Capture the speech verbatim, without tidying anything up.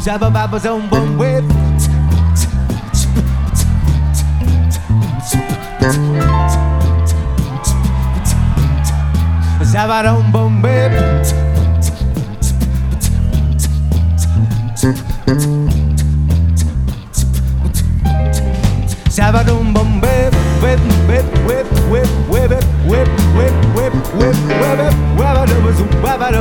Shabba babba zone boom whip. Shabba dum boom whip. Shabba dum boom whip. Whip whip whip whip whip whip whip whip whip whip whip whip whip whip whip